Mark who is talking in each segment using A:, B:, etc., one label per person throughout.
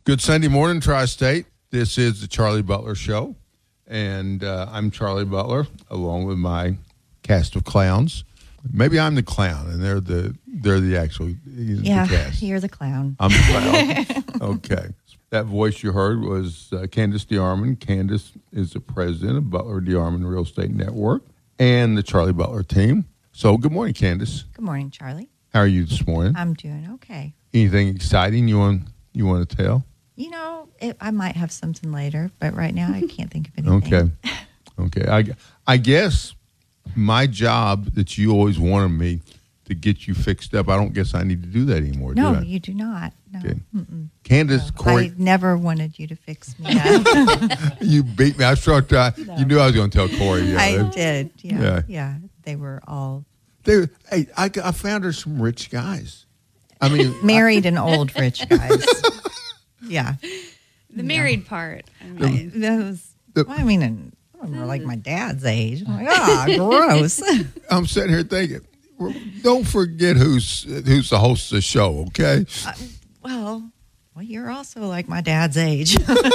A: Good Sunday morning, Tri-State. This is the Charlie Butler Show, and I'm Charlie Butler, along with my cast of clowns. Maybe I'm the clown, and they're the actual the cast.
B: You're the clown.
A: I'm the clown. Okay. That voice you heard was Candace DeArmond. Candace is the president of Butler DeArmond Real Estate Network and the Charlie Butler team. So, good morning, Candace.
B: Good morning, Charlie.
A: How are you this morning?
B: I'm doing okay.
A: Anything exciting you want to tell?
B: You know, I might have something later, but right now I can't think of anything.
A: Okay. I guess my job that you always wanted me to get you fixed up, I don't guess I need to do that anymore, do I?
B: No, you do not. No.
A: Okay. Candace,
B: No,
A: Corey.
B: I never wanted you to fix me up.
A: You beat me. I was trying to. You knew I was going to tell Corey. Yeah,
B: I did. Yeah. They were all
A: I found her some rich guys. I mean,
B: married and old rich guys. Yeah.
C: The married part. I
B: mean, they're like my dad's age. I'm like, gross.
A: I'm sitting here thinking, don't forget who's the host of the show, okay?
B: Well, you're also like my dad's age.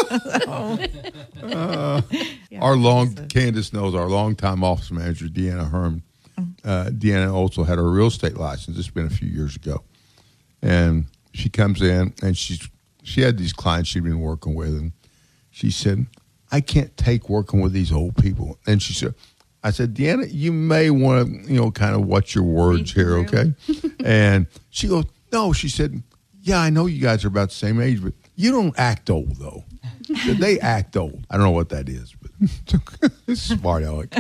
A: Candace knows our longtime office manager, Deanna Herm. Deanna also had her real estate license. It's been a few years ago. And she comes in, and she had these clients she'd been working with, and she said, I can't take working with these old people. And I said, Deanna, you may want to, kind of watch your words here, okay? And she goes, no, she said, yeah, I know you guys are about the same age, but you don't act old, though. They act old. I don't know what that is, but smart aleck.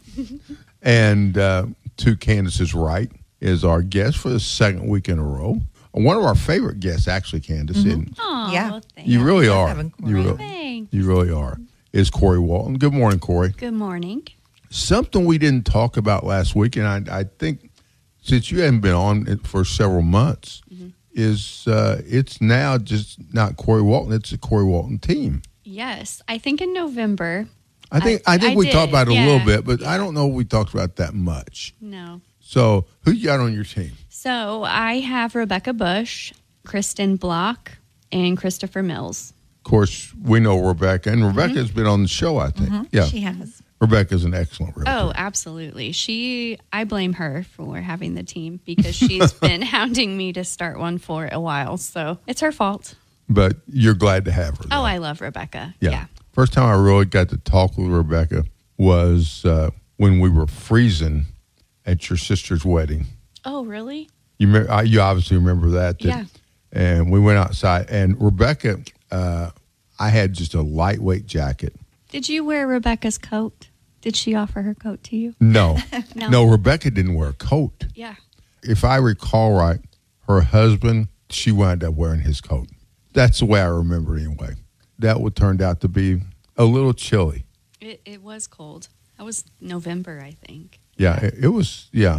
A: And to Candace's right is our guest for the second week in a row. One of our favorite guests, actually, Candace.
B: Mm-hmm.
C: Oh,
A: you really are.
C: Thanks.
A: You really are. Is Corey Walton. Good morning, Corey.
C: Good morning.
A: Something we didn't talk about last week, and I think since you haven't been on it for several months, is it's now just not Corey Walton, it's the Corey Walton team.
C: Yes. I think in November.
A: I think we talked about it a little bit, but I don't know if we talked about that much.
C: No.
A: So who you got on your team?
C: So I have Rebecca Bush, Kristen Block, and Christopher Mills.
A: Of course, we know Rebecca, and Rebecca's been on the show, I think.
B: Mm-hmm.
A: Yeah,
B: she has.
A: Rebecca's an excellent realtor.
C: Oh, absolutely. I blame her for having the team because she's been hounding me to start one for a while. So it's her fault.
A: But you're glad to have her. Though.
C: Oh, I love Rebecca.
A: Yeah. First time I really got to talk with Rebecca was when we were freezing at your sister's wedding.
C: Oh, really?
A: You obviously remember that.
C: Yeah.
A: And we went outside, and Rebecca, I had just a lightweight jacket.
C: Did you wear Rebecca's coat? Did she offer her coat to you?
A: No.
C: No.
A: No, Rebecca didn't wear a coat.
C: Yeah.
A: If I recall right, her husband, she wound up wearing his coat. That's the way I remember it anyway. That would turned out to be a little chilly.
C: It was cold. That was November, I think.
A: Yeah, it was, yeah.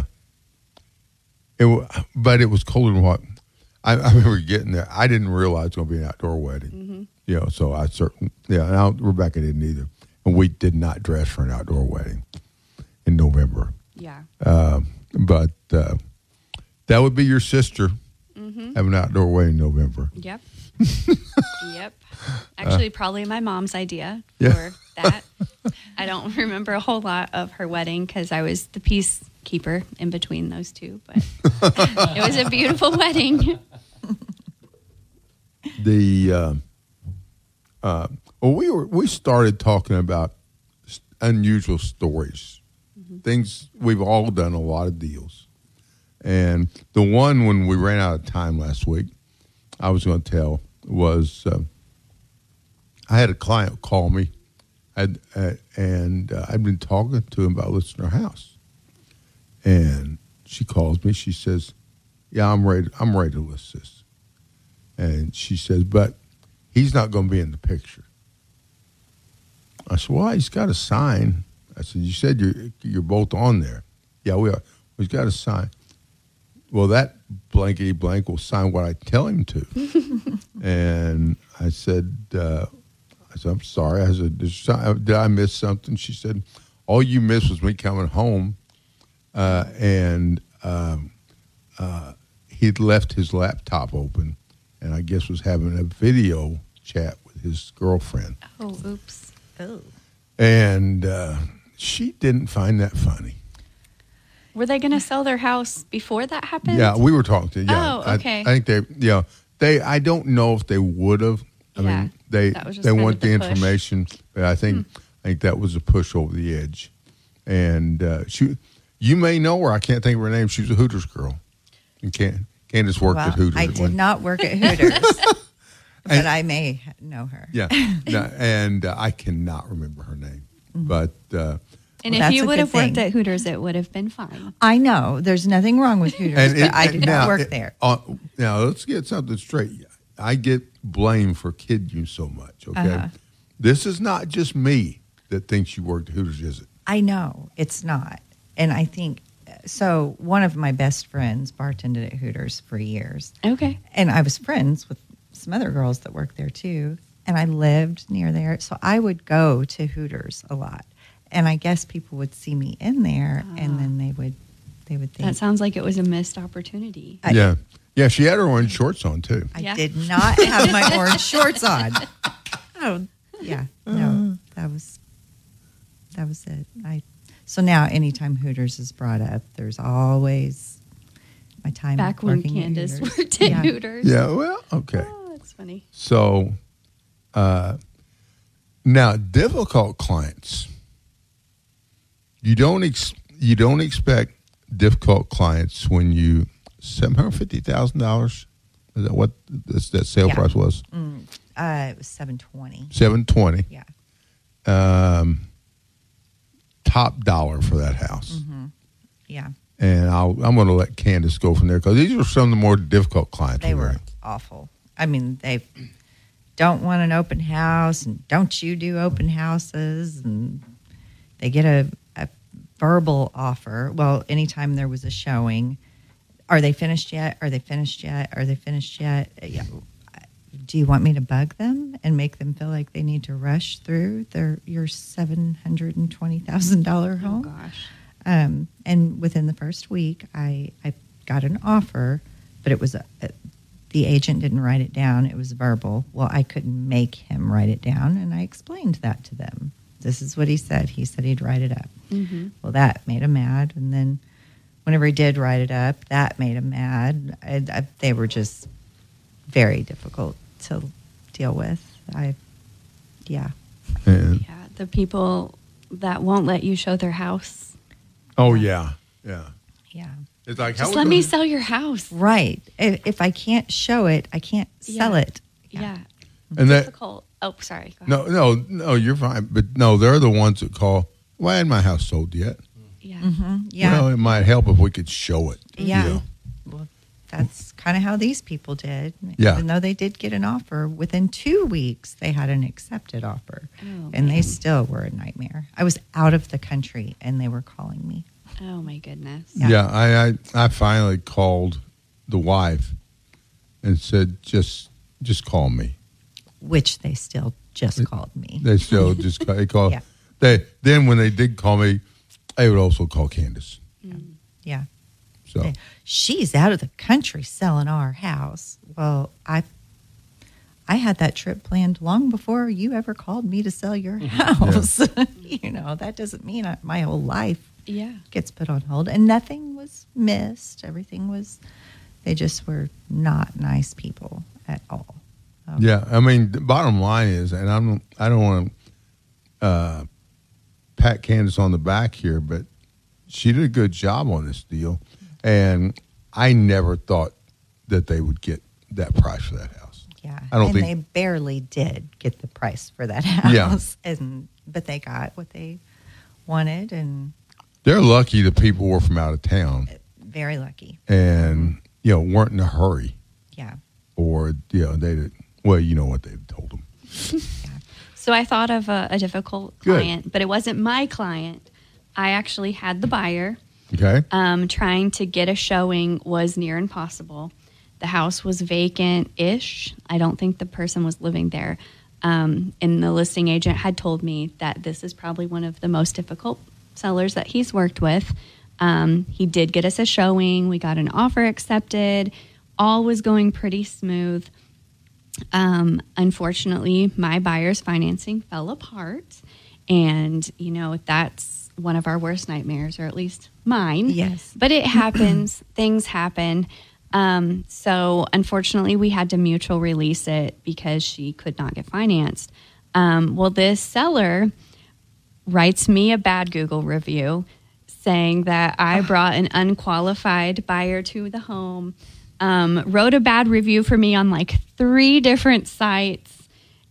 A: But it was colder than what I remember getting there. I didn't realize it was going to be an outdoor wedding. Mm-hmm. So now Rebecca didn't either. And we did not dress for an outdoor wedding in November.
C: Yeah.
A: But that would be your sister have an outdoor wedding in November.
C: Yep. Yep. Actually, probably my mom's idea
A: Yeah.
C: for that. I don't remember a whole lot of her wedding because I was the peacekeeper in between those two, but it was a beautiful wedding.
A: We started talking about unusual stories, things we've all done a lot of deals, and the one when we ran out of time last week, I was going to tell was I had a client call me, and I'd been talking to him about listing her house, and she calls me. She says, "Yeah, I'm ready to list this," and she says, "But he's not going to be in the picture." I said, "Well, he's got a sign." I said, "You said you're both on there." "Yeah, we are. He's got a sign." "Well, that blankety blank will sign what I tell him to." And I said, "I'm sorry." I said, "Did I miss something?" She said, "All you missed was me coming home, and he'd left his laptop open, and I guess was having a video chat with his girlfriend.
C: Oh, oops.
B: Oh.
A: And she didn't find that funny.
C: Were they going to sell their house before that happened?
A: Yeah, we were talking to. Yeah,
C: Oh, okay.
A: I think they. I don't know if they would have. I
C: Yeah,
A: mean, they
C: that was just kind
A: want
C: of
A: the
C: the push.
A: information, but I think that was a push over the edge. And you may know her. I can't think of her name. She was a Hooters girl. And Candace worked
B: Well,
A: at Hooters.
B: I
A: at
B: did
A: one-
B: not work at Hooters, but I may know her.
A: Yeah, no, and I cannot remember her name, but.
C: And
B: Well,
C: if
B: that's
C: you
B: a
C: would
B: good
C: have worked
B: thing.
C: at Hooters, it would have been fine.
B: I know there's nothing wrong with Hooters, but I did not work there.
A: Now, let's get something straight. I get blamed for kidding you so much, okay?
B: Uh-huh.
A: This is not just me that thinks you worked at Hooters, is it?
B: I know it's not. And I think, so one of my best friends bartended at Hooters for years.
C: Okay.
B: And I was friends with some other girls that worked there too. And I lived near there. So I would go to Hooters a lot. And I guess people would see me in there and then they would think.
C: That sounds like it was a missed opportunity.
A: Yeah. Yeah, she had her orange shorts on, too.
B: I
C: Yeah.
B: did not have my orange shorts on. Oh, yeah. No, that was it. So now anytime Hooters is brought up, there's always my time
C: Back when
B: working at
C: Candace
B: Hooters.
C: worked at
B: Yeah.
C: Hooters.
A: Yeah, well, okay.
C: Oh, that's funny.
A: So, now, difficult clients. You don't expect difficult clients when you $750,000. Is that what that sale
B: Yeah.
A: price was?
B: It was $720.
A: $720.
B: Yeah.
A: Top dollar for that house.
B: Yeah.
A: And I'm going to let Candace go from there because these were some of the more difficult clients.
B: They
A: we
B: were
A: had.
B: awful. I mean, they don't want an open house, and don't you do open houses? And they get a verbal offer. Well, anytime there was a showing, are they finished yet? Are they finished yet? Are they finished yet? Yeah. Do you want me to bug them and make them feel like they need to rush through your $720,000
C: Oh,
B: home?
C: gosh.
B: And within the first week, I got an offer, but it was the agent didn't write it down. It was verbal. Well, I couldn't make him write it down, and I explained that to them. This is what he said. He said he'd write it up.
C: Mm-hmm.
B: Well, that made him mad, and then whenever he did write it up, that made him mad. They were just very difficult to deal with. Yeah.
A: And,
C: Yeah, the people that won't let you show their house.
A: oh, yeah. Yeah.
B: Yeah.
A: It's like,
C: Just
A: how
C: let
A: we
C: me
A: gonna-
C: sell your house.
B: Right. If I can't show it, I can't sell
C: Yeah.
B: it.
C: Yeah.
A: And that,
C: Difficult. Oh, sorry. Go ahead.
A: no, you're fine. But no, they're the ones that call, why ain't my house sold yet?
C: Yeah.
B: Yeah.
A: Well, it might help if we could show it.
B: Yeah.
A: You know?
B: Well, that's kind of how these people did.
A: Yeah.
B: Even though they did get an offer, within 2 weeks, they had an accepted offer.
C: Oh,
B: And they
C: man.
B: still were a nightmare. I was out of the country and they were calling me.
C: Oh, my goodness.
B: Yeah.
A: Yeah, I finally called the wife and said, just call me.
B: Which they still just called me.
A: They still just they call.
B: Yeah.
A: Then when they did call me, they would also call Candace.
B: Yeah.
A: So
B: She's out of the country selling our house. Well, I had that trip planned long before you ever called me to sell your house. You know, that doesn't mean my whole life
C: Yeah.
B: gets put on hold. And nothing was missed. They just were not nice people at all.
A: yeah, I mean, the bottom line is, and I don't want to pat Candace on the back here, but she did a good job on this deal, and I never thought that they would get that price for that house.
B: Yeah.
A: I don't
B: and
A: think-
B: they barely did get the price for that house.
A: Yeah.
B: But they got what they wanted, and
A: They're lucky the people were from out of town
B: very lucky.
A: and weren't in a hurry,
B: Yeah.
A: or they did. Well, you know what they told them.
C: So I thought of a difficult
A: Good.
C: client, but it wasn't my client. I actually had the buyer.
A: Okay.
C: Trying to get a showing was near impossible. The house was vacant-ish. I don't think the person was living there. And the listing agent had told me that this is probably one of the most difficult sellers that he's worked with. He did get us a showing. We got an offer accepted. All was going pretty smooth. Unfortunately, my buyer's financing fell apart. And, that's one of our worst nightmares, or at least mine.
B: Yes.
C: But it happens. Things happen. So unfortunately, we had to mutual release it because she could not get financed. Well, this seller writes me a bad Google review saying that I brought an unqualified buyer to the home, wrote a bad review for me on like 3 different sites.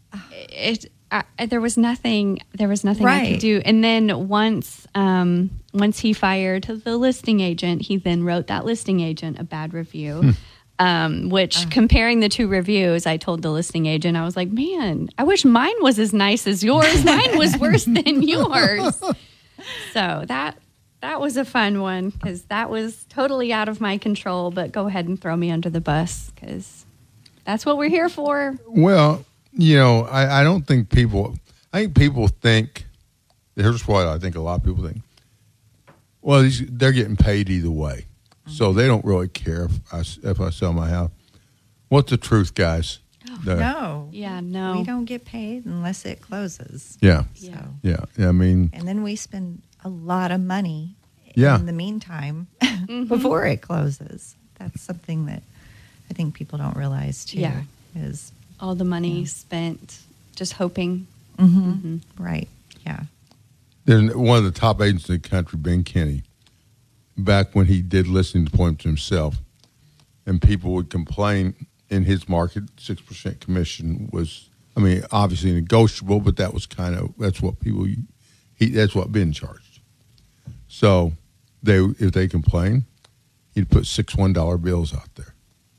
C: There was nothing I could do. And then once he fired the listing agent, he then wrote that listing agent a bad review. Which comparing the 2 reviews, I told the listing agent, I was like, man, I wish mine was as nice as yours. Mine was worse than yours. So that was a fun one because that was totally out of my control, but go ahead and throw me under the bus because that's what we're here for.
A: Well, I don't think I think people think, here's what I think a lot of people think. Well, they're getting paid either way. So they don't really care if I sell my house. What's the truth, guys?
B: No.
C: Yeah, no.
B: We don't get paid unless it closes.
A: Yeah.
B: So.
A: Yeah. I mean.
B: And then we spend a lot of money
A: Yeah.
B: in the meantime before it closes. That's something that I think people don't realize too.
C: Yeah.
B: Is
C: all the money spent just hoping.
B: right. Yeah.
A: There's one of the top agents in the country, Ben Kinney, back when he did listing appointments himself, and people would complain in his market, 6% commission was, obviously negotiable, but that was that's what that's what Ben charged. So if they complained, he'd put 6 $1 bills out there.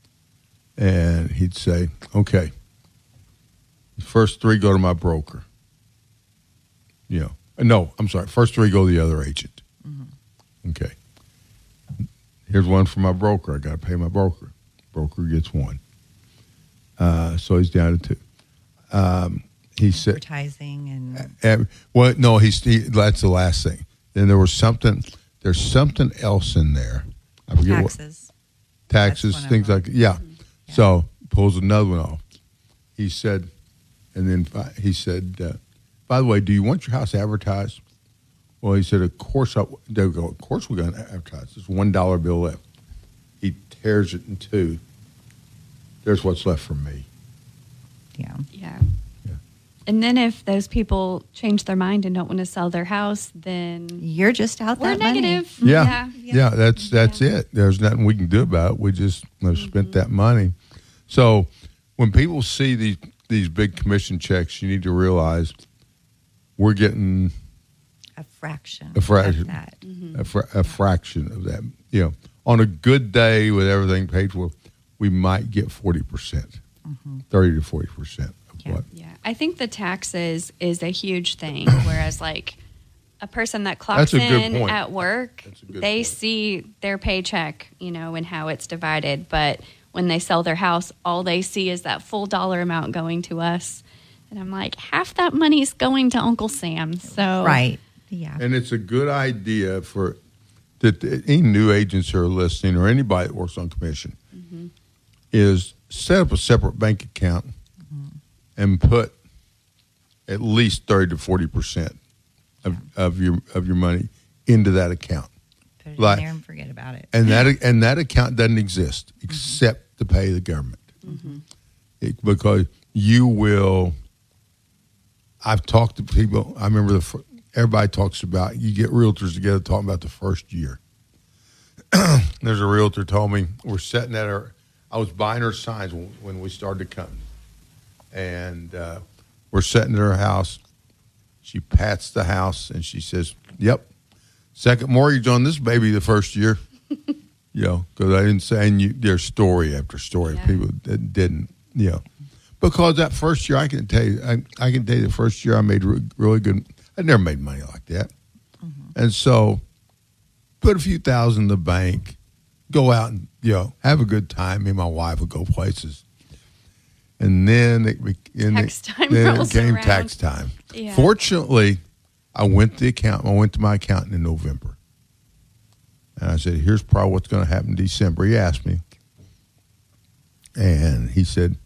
A: And he'd say, okay, the first 3 go to my broker. No, I'm sorry. First 3 go to the other agent. Okay. Here's 1 for my broker. I got to pay my broker. Broker gets 1. So he's down to 2. He said
B: advertising and
A: no, that's the last thing. Then there's something else in there. I forget
B: taxes.
A: Taxes, things like that. Yeah. So pulls another one off. He said, and then he said, by the way, do you want your house advertised? Well, he said, of course they go, of course we're going to advertise. There's $1 bill left. He tears it in 2. There's what's left for me.
B: Yeah.
C: Yeah. And then if those people change their mind and don't want to sell their house, then
B: you're just out
C: we're
B: that money.
C: negative.
A: Yeah, that's it. There's nothing we can do about it. We just have spent that money. So when people see these big commission checks, you need to realize we're getting
B: a fraction
A: of that. A fraction of that. On a good day with everything paid for, we might get 40%, 30 to 40% of what.
C: Yeah, I think the taxes is a huge thing, whereas like a person that clocks in at work, they see their paycheck, and how it's divided. But when they sell their house, all they see is that full dollar amount going to us. And I'm like, half that money's going to Uncle Sam. So
B: right. Yeah.
A: And it's a good idea for that any new agents who are listening or anybody that works on commission is set up a separate bank account and put at least 30 to 40% of your money into that account.
B: Put it in there and forget about it.
A: And that account doesn't exist except to pay the government. Because you will. I've talked to people. I remember everybody talks about, you get realtors together talking about the first year. There's a realtor told me, we're sitting at I was buying her signs when we started to come. And we're sitting at her house. She pats the house and she says, yep, second mortgage on this baby the first year. Because I didn't say, and there's story after story of people that didn't, Because that first year, I can tell you the first year I made really good. I never made money like that. And so put a few thousand in the bank, go out and, have a good time. Me and my wife would go places. And then it became tax time. Yeah. Fortunately, I went to my accountant in November. And I said, here's probably what's going to happen in December. He asked me. And he said,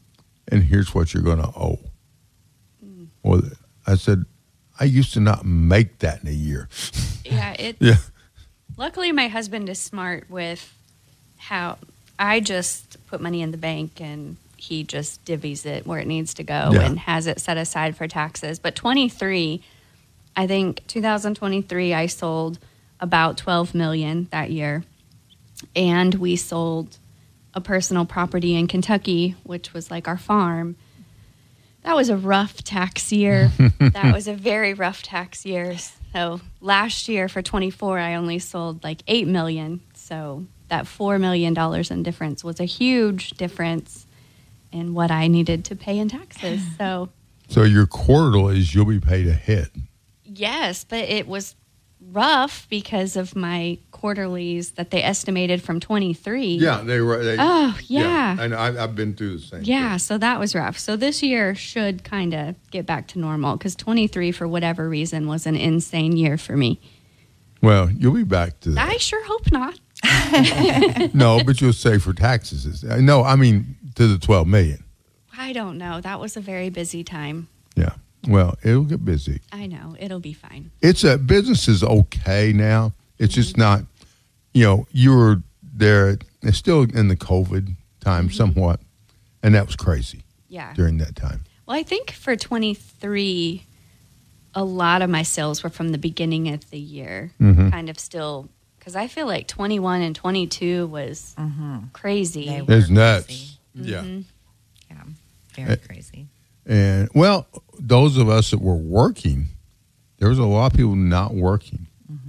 A: and here's what you're going to owe. Well, I said, I used to not make that in a year.
C: Yeah,
A: Yeah.
C: Luckily, my husband is smart with how I just put money in the bank and he just divvies it where it needs to go
A: Yeah.
C: and has it set aside for taxes. But 23, I think 2023, I sold about 12 million that year. And we sold a personal property in Kentucky, which was like our farm. That was a rough tax year. That was a very rough tax year. So last year for 24, I only sold like 8 million. So that $4 million in difference was a huge difference in what I needed to pay in taxes.
A: So your quarterlies, you'll be paid ahead.
C: Yes, but it was rough because of my quarterlies that they estimated from 23.
A: Yeah, they were.
C: Oh, yeah.
A: And I've been through the same
C: Yeah,
A: thing.
C: so that was rough. So this year should kind of get back to normal because 23, for whatever reason, was an insane year for me.
A: Well, you'll be back to that.
C: I sure hope not.
A: No, but you'll save for taxes. No, I mean to the 12 million.
C: I don't know. That was a very busy time.
A: Yeah. Well, it'll get busy.
C: I know. It'll be fine.
A: Business is okay now. It's just not, you were there. It's still in the COVID time somewhat, and that was crazy
C: Yeah.
A: during that time.
C: Well, I think for 23, a lot of my sales were from the beginning of the year, kind of still, because I feel like 21 and 22 was crazy.
B: They were
A: It's nuts.
B: crazy.
A: Yeah.
B: Yeah, very crazy.
A: And well, those of us that were working, there was a lot of people not working,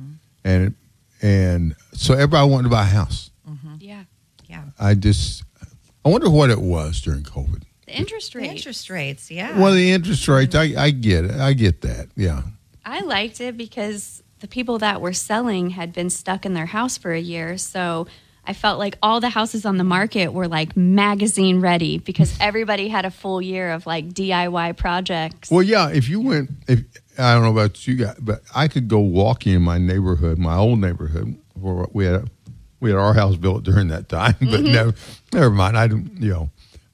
A: and so everybody wanted to buy a house.
C: Yeah.
B: Yeah.
A: I wonder what it was during COVID.
C: The interest
B: The
C: rate.
B: interest rates, yeah.
A: Well, the interest rates, I get it. I get that. Yeah.
C: I liked it because the people that were selling had been stuck in their house for a year. So I felt like all the houses on the market were like magazine ready because everybody had a full year of like DIY projects.
A: Well, yeah. If I don't know about you guys, but I could go walking in my neighborhood, my old neighborhood, where we had our house built during that time. But never mind. I don't.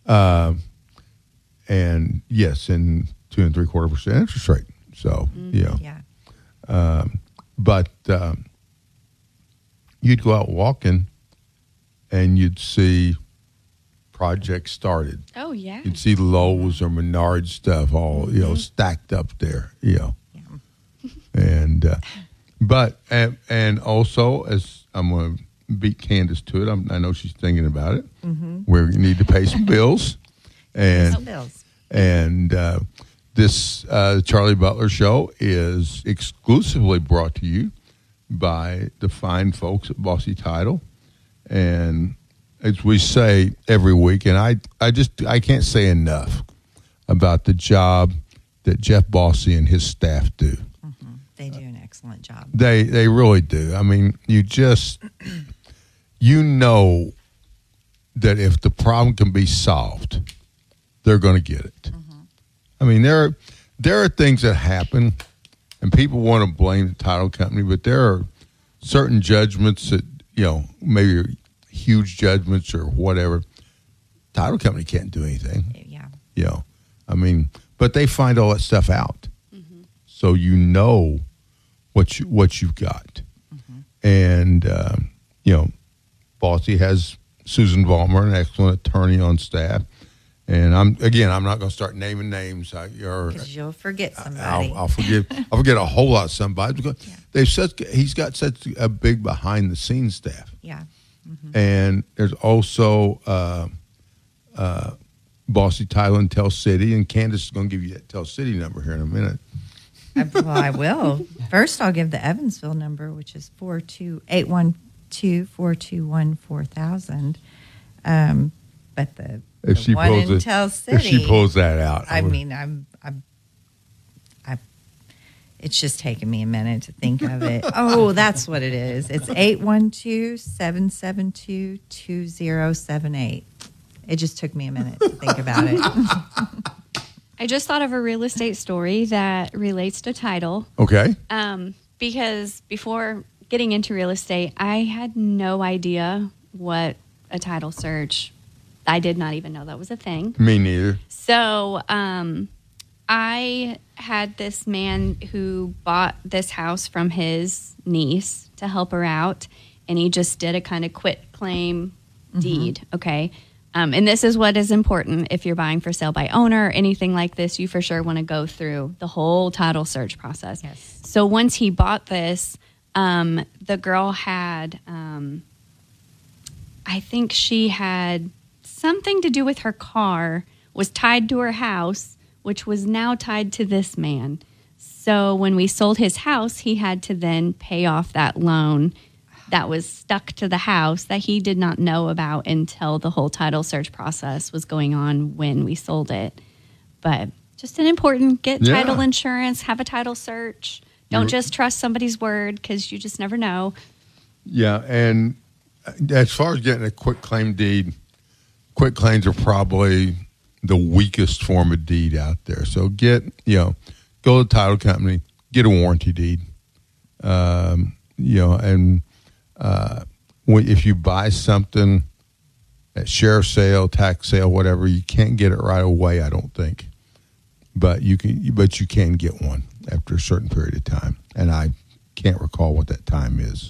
A: And yes, and 2 3/4% interest rate. So
B: yeah.
A: but you'd go out walking, and you'd see projects started.
C: Oh, yeah.
A: You'd see Lowe's or Menards stuff all stacked up there.
B: Yeah.
A: And but also, as I'm going to beat Candace to it, I know she's thinking about it. We need to pay some bills, and
B: Some bills.
A: and this Charlie Butler Show is exclusively brought to you by the fine folks at Bossy Title. And as we say every week, and I can't say enough about the job that Jeff Bossy and his staff do.
B: They do an excellent job.
A: They really do. I mean, you know that if the problem can be solved, they're going to get it. I mean, there are things that happen, and people want to blame the title company, but there are certain judgments that, maybe huge judgments or whatever. Title company can't do anything.
B: Yeah.
A: I mean, but they find all that stuff out. So you know what you've got. And, Bossy has Susan Vollmer, an excellent attorney on staff. And I'm not going to start naming names.
B: Because you'll forget somebody.
A: I'll forget a whole lot of somebody because he's got such a big behind the scenes staff.
B: Yeah.
A: And there's also Bossy Title in Tell City, and Candace is going to give you that Tell City number here in a minute.
B: Well, I will. First, I'll give the Evansville number, which is 812-421-4000. But the one in Tell City.
A: If she pulls that out,
B: it's just taken me a minute to think of it. Oh, that's what it is. It's 812-772-2078. It just took me a minute to think about it.
C: I just thought of a real estate story that relates to title.
A: Okay.
C: Because before getting into real estate, I had no idea what a title search I did not even know that was a thing.
A: Me neither.
C: So I had this man who bought this house from his niece to help her out, and he just did a kind of quit claim deed, okay? And this is what is important. If you're buying for sale by owner or anything like this, you for sure want to go through the whole title search process.
B: Yes.
C: So once he bought this, the girl had, I think she had something to do with her car, was tied to her house, which was now tied to this man. So when we sold his house, he had to then pay off that loan that was stuck to the house that he did not know about until the whole title search process was going on when we sold it. But just an important, get title insurance, have a title search. Don't just trust somebody's word because you just never know.
A: Yeah, and as far as getting a quick claim deed, quick claims are probably the weakest form of deed out there. So go to the title company, get a warranty deed. If you buy something at sheriff's sale, tax sale, whatever, you can't get it right away, I don't think. But you can get one after a certain period of time, and I can't recall what that time is.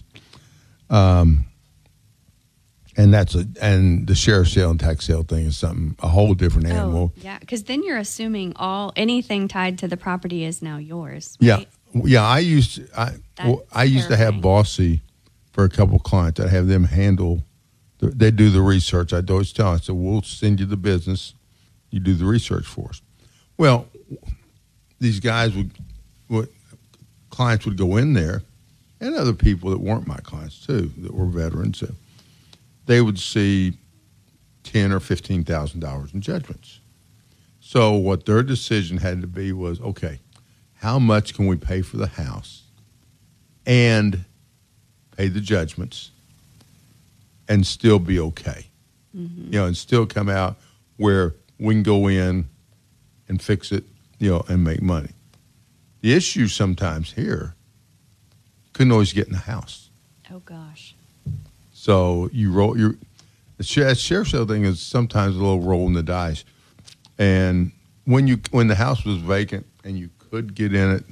A: And the sheriff's sale and tax sale thing is a whole different animal.
C: Oh, yeah, because then you're assuming anything tied to the property is now yours.
A: Right? Yeah. I used to
C: terrifying.
A: have Bossy for a couple clients. I have them handle. They do the research. I'd always tell them, I said, we'll send you the business. You do the research for us. Well, these guys clients would go in there, and other people that weren't my clients too, that were veterans. They would see $10,000 or $15,000 in judgments. So what their decision had to be was, okay, how much can we pay for the house and pay the judgments and still be okay? Mm-hmm. And still come out where we can go in and fix it, and make money. The issue sometimes here, couldn't always get in the house.
C: Oh, gosh.
A: So the sheriff's sale thing is sometimes a little rolling the dice. And when the house was vacant and you could get in it,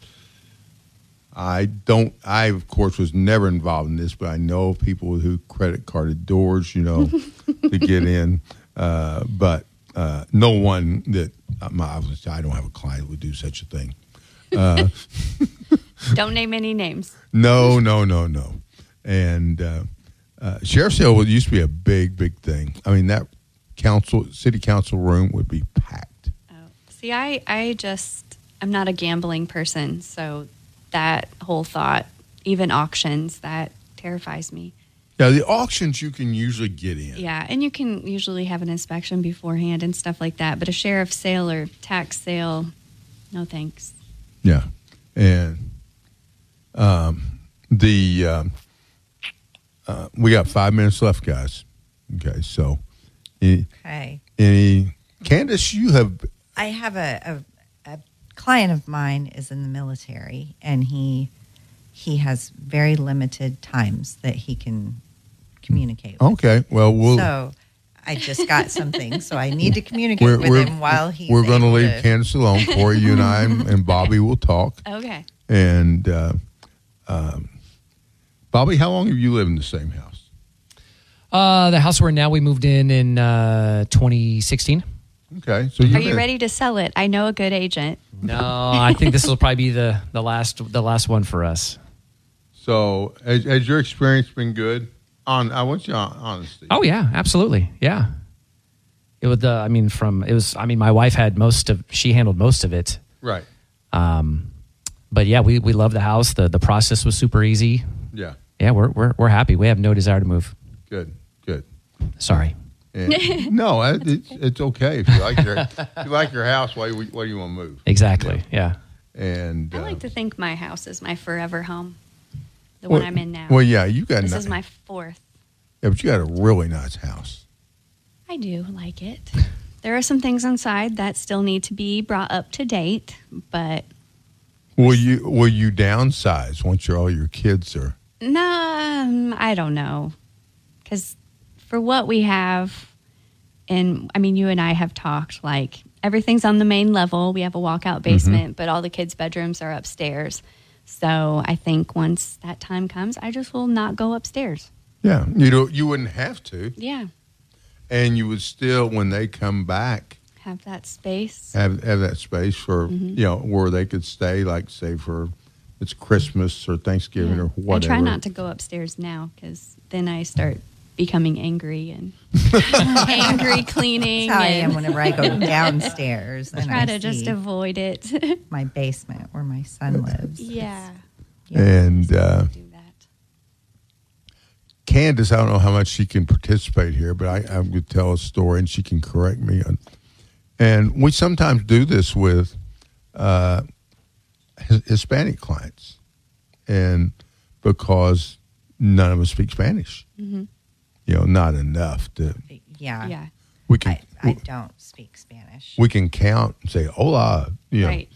A: I of course was never involved in this, but I know people who credit carded doors, to get in. But no one that I don't have a client who would do such a thing.
C: Don't name any names.
A: No. And sheriff's sale used to be a big, big thing. I mean, that city council room would be packed.
C: Oh, see, I'm not a gambling person, so that whole thought, even auctions, that terrifies me.
A: Yeah, the auctions you can usually get in.
C: Yeah, and you can usually have an inspection beforehand and stuff like that. But a sheriff's sale or tax sale, no thanks.
A: Yeah, and we got 5 minutes left, guys. Okay, so Candace,
B: I have a client of mine is in the military, and he has very limited times that he can communicate with.
A: Okay, well,
B: so I just got something, so I need to communicate with him while he's
A: We're going to leave
B: to...
A: Candace alone. Corey, you and I and Bobby will talk.
C: Okay.
A: And Bobby, how long have you lived in the same house?
D: The house we're in now, we moved in 2016.
A: Okay. So
C: are you ready to sell it? I know a good agent.
D: No, I think this will probably be the last one for us.
A: So has your experience been good? I want your honesty.
D: Oh yeah, absolutely. Yeah. It was my wife she handled most of it.
A: Right.
D: But yeah, we love the house. The process was super easy.
A: Yeah.
D: Yeah, we're happy. We have no desire to move.
A: Good.
D: Sorry.
A: No, it's okay if you like your house. Why do you want to move?
D: Exactly. Yeah.
A: And
C: I like to think my house is my forever home. The one I'm in now.
A: Well, yeah, you got.
C: This is my fourth.
A: Yeah, but you got a really nice house.
C: I do like it. There are some things inside that still need to be brought up to date, but
A: will you downsize once all your kids are?
C: No, I don't know, because for what we have, And I mean, you and I have talked, like, everything's on the main level. We have a walkout basement, but all the kids' bedrooms are upstairs. So I think once that time comes, I just will not go upstairs.
A: Yeah, you wouldn't have to,
C: Yeah.
A: and you would still, when they come back,
C: Have that space.
A: have that space for where they could stay, like say for it's Christmas or Thanksgiving or whatever.
C: I try not to go upstairs now because then I start becoming angry and angry cleaning.
B: That's how I
C: and
B: am whenever I go downstairs and
C: try
B: I
C: to just
B: see
C: avoid it.
B: my basement where my son lives.
C: Yeah.
A: And
C: Do that.
A: Candace, I don't know how much she can participate here, but I would tell a story and she can correct me. And we sometimes do this with Hispanic clients, and because none of us speak Spanish, not enough to.
B: Yeah.
C: Yeah.
A: We can.
B: I don't speak Spanish.
A: We can count and say hola,
C: Right.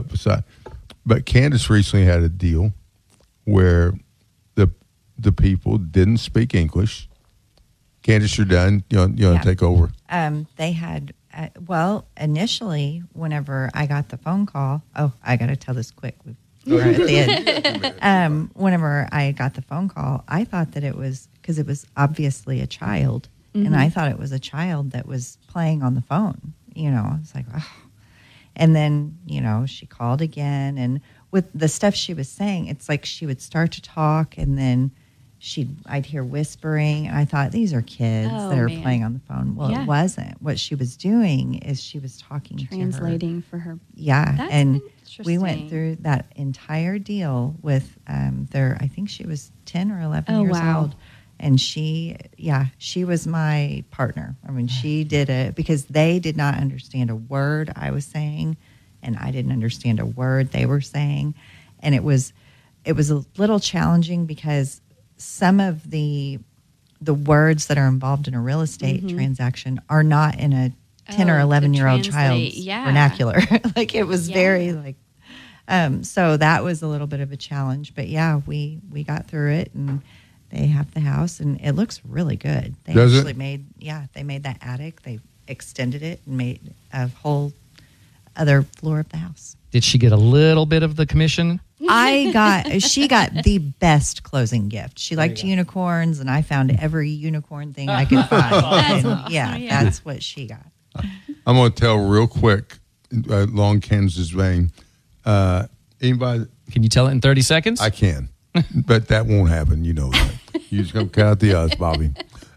A: But Candace recently had a deal where the people didn't speak English. Candace, you're done. You want to take over?
B: They had, initially, whenever I got the phone call, I got to tell this quick. We're at the end. Whenever I got the phone call, I thought that it was, because it was obviously a child, and I thought it was a child that was playing on the phone. I was like, oh. And then, she called again, and with the stuff she was saying, it's like she would start to talk, and then I'd hear whispering, and I thought, these are kids that are playing on the phone. Well,
C: Yeah.
B: it wasn't. What she was doing is she was talking
C: Translating for her.
B: Yeah,
C: That's
B: and we went
C: interesting.
B: through that entire deal with I think she was 10 or 11
C: Oh,
B: years
C: wow.
B: old. And she was my partner. I mean, she did it because they did not understand a word I was saying, and I didn't understand a word they were saying. And it was a little challenging because some of the words that are involved in a real estate transaction are not in a 10 or
C: Oh,
B: 11-year-old
C: to
B: child's
C: translate, yeah.
B: vernacular. Like it was
C: Yeah.
B: very like so that was a little bit of a challenge, but yeah, we got through it, and they have the house, and it looks really good. They
A: Does it?
B: actually made that attic. They extended it and made a whole other floor of the house.
D: Did she get a little bit of the commission?
B: She got the best closing gift. She liked unicorns, and I found every unicorn thing I could find.
C: That's
B: And,
C: awesome,
B: yeah,
C: yeah.
B: that's what she got.
A: I'm going to tell real quick, along Candace's vein. Anybody?
D: Can you tell it in 30 seconds?
A: I can, but that won't happen. You know that. You just gonna cut out the us, Bobby.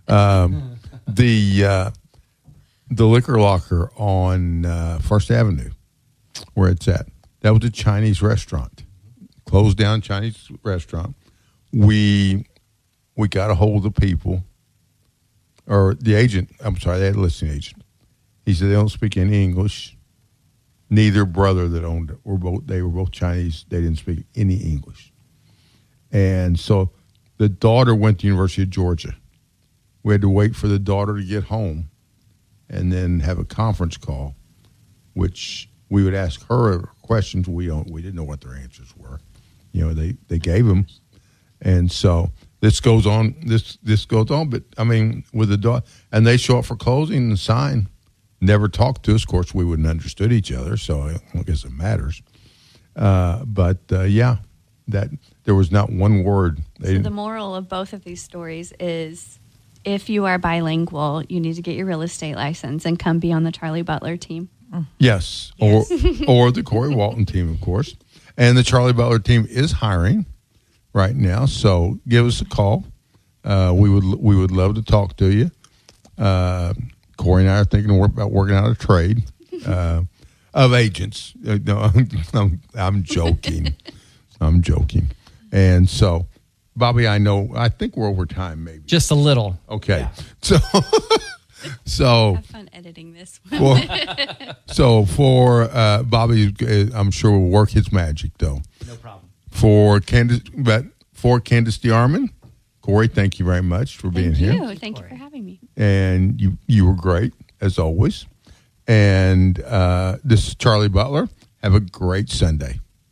A: The liquor locker on First Avenue, where it's at, that was a Chinese restaurant. Closed down Chinese restaurant. We got a hold of the people, or the agent. I'm sorry, they had a listing agent. He said they don't speak any English. Neither brother that owned it they were both Chinese. They didn't speak any English. And so the daughter went to the University of Georgia. We had to wait for the daughter to get home and then have a conference call, which we would ask her questions. We didn't know what their answers were. They gave them. And so this goes on. This goes on. But, I mean, with the daughter, and they show up for closing and sign. Never talked to us. Of course, we wouldn't understood each other, so I don't guess it matters. But that there was not one word.
C: So the moral of both of these stories is if you are bilingual, you need to get your real estate license and come be on the Charlie Butler team.
A: Yes, or the Corey Walton team, of course. And the Charlie Butler team is hiring right now, so give us a call. We would love to talk to you. Corey and I are thinking about working out a trade of agents. No, I'm joking. I'm joking. And so, Bobby, I think we're over time, maybe.
D: Just a little.
A: Okay.
D: Yeah.
A: So
C: Have fun editing this one.
A: for Bobby, I'm sure will work his magic, though.
D: No problem.
A: For Candace DeArmond, Corey, thank you very much for being here.
C: Thank you for having me.
A: And you were great, as always. And this is Charlie Butler. Have a great Sunday.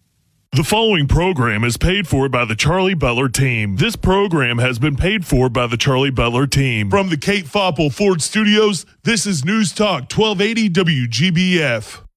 E: The following program is paid for by the Charlie Butler team. This program has been paid for by the Charlie Butler team. From the Kate Foppel Ford Studios, this is News Talk 1280 WGBF.